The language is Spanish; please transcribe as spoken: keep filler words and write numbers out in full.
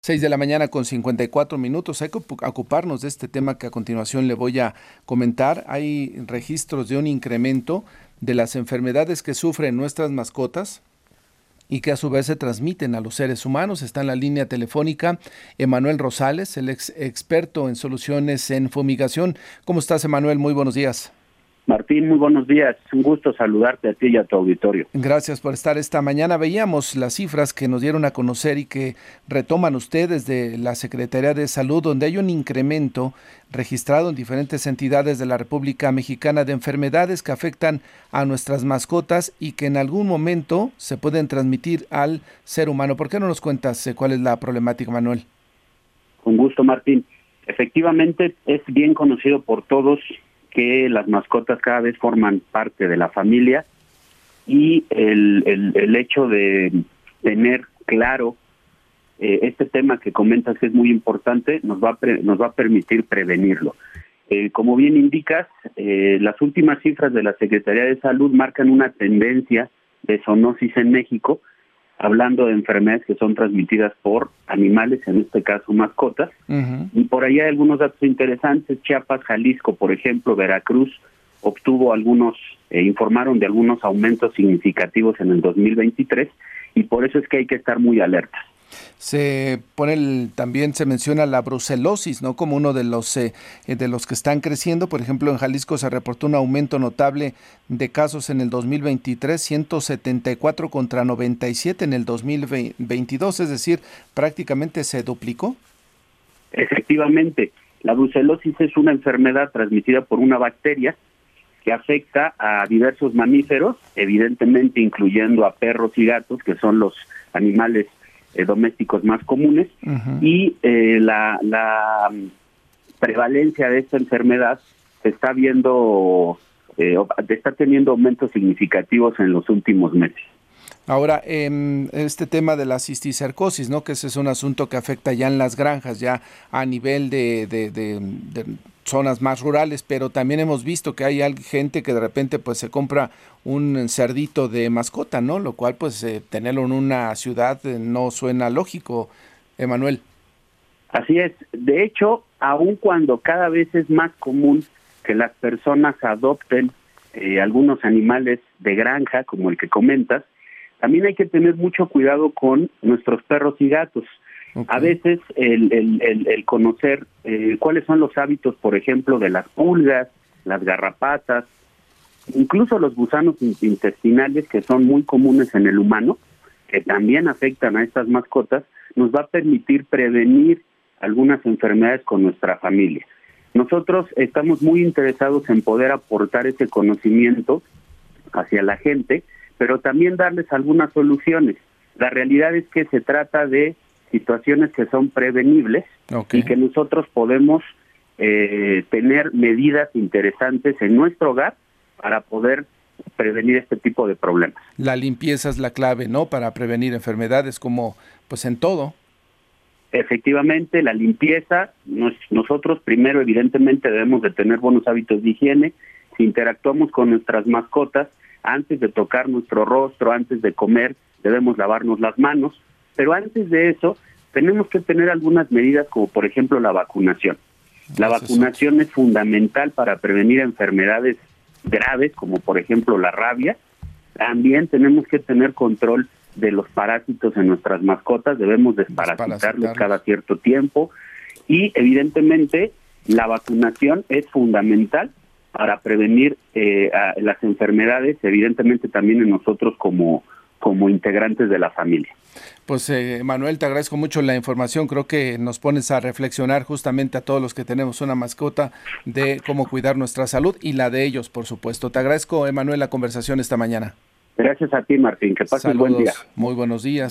Seis de la mañana con cincuenta y cuatro minutos. Hay que ocu- ocuparnos de este tema que a continuación le voy a comentar. Hay registros de un incremento de las enfermedades que sufren nuestras mascotas y que a su vez se transmiten a los seres humanos. Está en la línea telefónica Emanuel Rosales, el ex experto en soluciones en fumigación. ¿Cómo estás, Emanuel? Muy buenos días. Martín, muy buenos días. Un gusto saludarte a ti y a tu auditorio. Gracias por estar esta mañana. Veíamos las cifras que nos dieron a conocer y que retoman ustedes de la Secretaría de Salud, donde hay un incremento registrado en diferentes entidades de la República Mexicana de enfermedades que afectan a nuestras mascotas y que en algún momento se pueden transmitir al ser humano. ¿Por qué no nos cuentas eh, cuál es la problemática, Manuel? Con gusto, Martín. Efectivamente, es bien conocido por todos que las mascotas cada vez forman parte de la familia y el, el, el hecho de tener claro eh, este tema que comentas que es muy importante nos va a, pre, nos va a permitir prevenirlo. Eh, como bien indicas, eh, las últimas cifras de la Secretaría de Salud marcan una tendencia de zoonosis en México, hablando de enfermedades que son transmitidas por animales, en este caso mascotas. Uh-huh. Y por ahí hay algunos datos interesantes. Chiapas, Jalisco, por ejemplo, Veracruz, obtuvo algunos, eh, informaron de algunos aumentos significativos en el dos mil veintitrés, y por eso es que hay que estar muy alertas. Se pone el, también se menciona la brucelosis, ¿no? Como uno de los eh, de los que están creciendo. Por ejemplo, en Jalisco se reportó un aumento notable de casos en el dos mil veintitrés, ciento setenta y cuatro contra noventa y siete en el dos mil veintidós, es decir, prácticamente se duplicó. Efectivamente, la brucelosis es una enfermedad transmitida por una bacteria que afecta a diversos mamíferos, evidentemente incluyendo a perros y gatos, que son los animales Eh, domésticos más comunes. Uh-huh. Y eh, la, la prevalencia de esta enfermedad se está viendo, eh, está teniendo aumentos significativos en los últimos meses. Ahora, eh, este tema de la cisticercosis, ¿no? Que ese es un asunto que afecta ya en las granjas, ya a nivel de, de, de, de zonas más rurales, pero también hemos visto que hay gente que de repente pues se compra un cerdito de mascota, ¿no? Lo cual pues eh, tenerlo en una ciudad eh, no suena lógico, Emanuel. Así es. De hecho, aun cuando cada vez es más común que las personas adopten eh, algunos animales de granja, como el que comentas, también hay que tener mucho cuidado con nuestros perros y gatos. Okay. A veces el, el, el, el conocer eh, cuáles son los hábitos, por ejemplo, de las pulgas, las garrapatas, incluso los gusanos intestinales, que son muy comunes en el humano, que también afectan a estas mascotas, nos va a permitir prevenir algunas enfermedades con nuestra familia. Nosotros estamos muy interesados en poder aportar ese conocimiento hacia la gente, pero también darles algunas soluciones. La realidad es que se trata de situaciones que son prevenibles. Okay. Y que nosotros podemos eh, tener medidas interesantes en nuestro hogar para poder prevenir este tipo de problemas. La limpieza es la clave, ¿no? Para prevenir enfermedades, como pues en todo. Efectivamente, la limpieza, nos, nosotros primero evidentemente debemos de tener buenos hábitos de higiene. Si interactuamos con nuestras mascotas, antes de tocar nuestro rostro, antes de comer, debemos lavarnos las manos, pero antes de eso tenemos que tener algunas medidas como por ejemplo la vacunación. La vacunación es fundamental para prevenir enfermedades graves como por ejemplo la rabia. También tenemos que tener control de los parásitos en nuestras mascotas, debemos desparasitarlos cada cierto tiempo y evidentemente la vacunación es fundamental para prevenir eh, a las enfermedades, evidentemente también en nosotros como, como integrantes de la familia. Pues eh, Manuel, te agradezco mucho la información, creo que nos pones a reflexionar justamente a todos los que tenemos una mascota de cómo cuidar nuestra salud y la de ellos, por supuesto. Te agradezco, Emanuel, la conversación esta mañana. Gracias a ti, Martín, que pases Saludos, buen día. Muy buenos días.